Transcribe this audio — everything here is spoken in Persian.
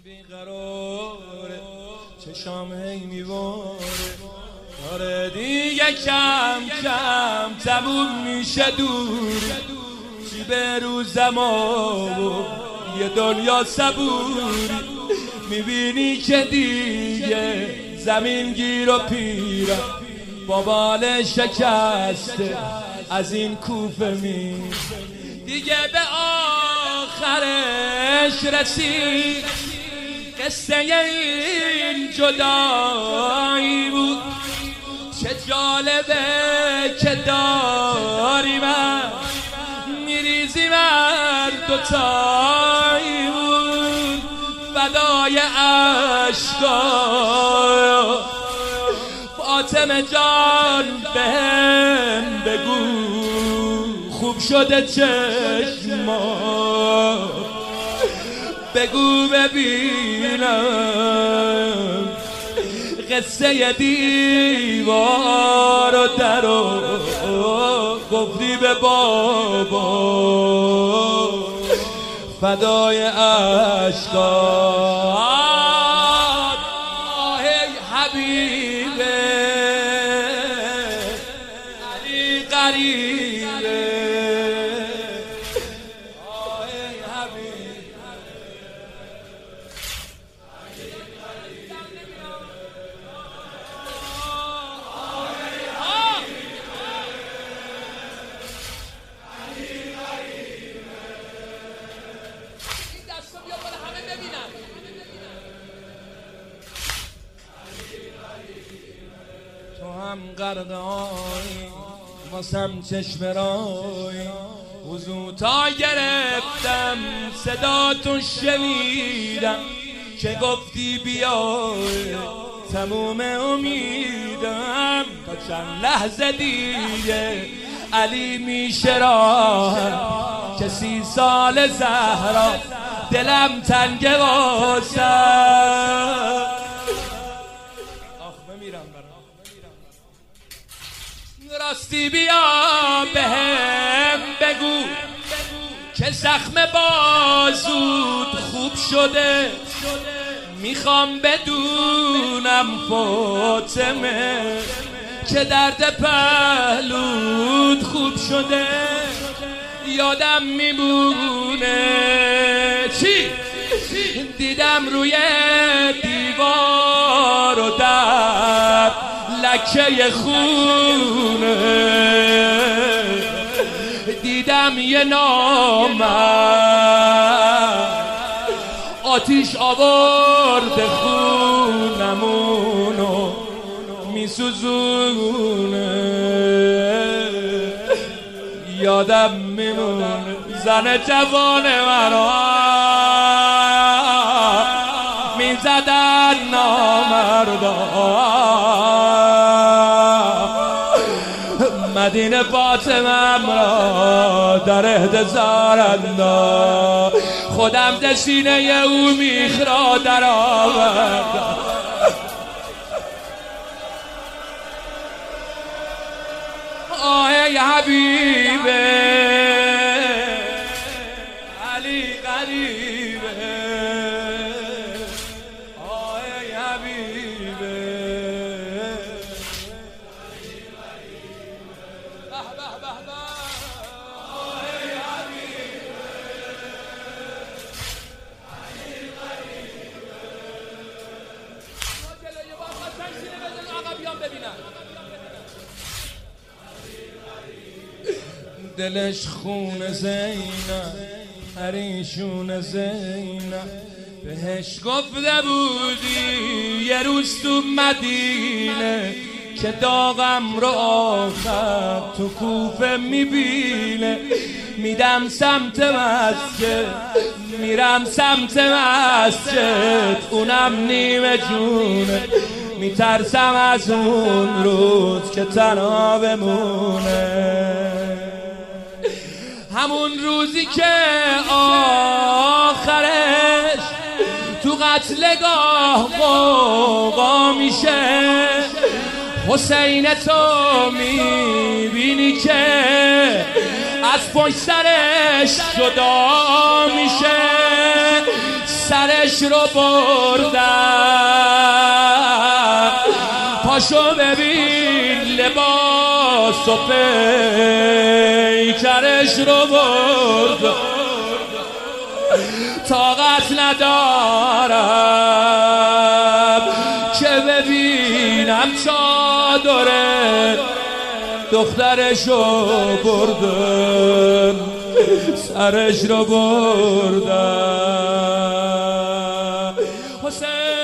بیقراره چشام هی میواره داره دیگه کم کم تموم میشه دور چی به روزم و یه دنیا صبوری میبینی که دیگه زمین گیر و پیرم با بال شکسته از این کوفه دیگه به آخرش رسید قصه این جدایی بود چه جالبه که داری من میریزی من دوتایی بود فدای عشقا فاطمه جان بهم بگو خوب شده چشما بگو ببینم قصه دیوار و در و گفتی به بابا فدای عشقات ای حبیبه علی قریبه ای حبیبه تو هم غرقای واسم چشم رای وضو تا گرفتم صداتون شنیدم که گفتی بیای تموم امیدم تا چند لحظه دیگه علی میشه راه که 30 سال زهرا دلم تنگ واسم راستی بیا بهم بگو که زخم بازود خوب شده میخوام بدونم فاطمه که درد پهلود خوب شده یادم میمونه چی دیدم روی دیوار و در لکه خونه دیدم یه نامرد آتیش آورده خونمونو میسوزونه یادم میمونه زن جوان مرا میزدن نامردا مدینه فاطمه را در احتضار انداخت خودم ز سینه او میخ را در آوردم ای حبیبه علی قریبه ای حبیبه دلش خون زینب پریشون زینب بهش گفته بودی یه روز تو مدینه که داغم رو آخر تو کوفه میبینه میدم سمت مسجد میرم سمت مسجد اونم نیمه جونه میترسم از اون روز که تنها بمونه همون روزی که آخرش تو قتلگاه غوغا میشه حسین تو میبینی که از پشت سرش جدا میشه سرش رو بردم پاشو ببین لباس و پیکرش رو بردم طاقت ندارم که ببینم چادره دخترشو بردن سرش رو بردن حسین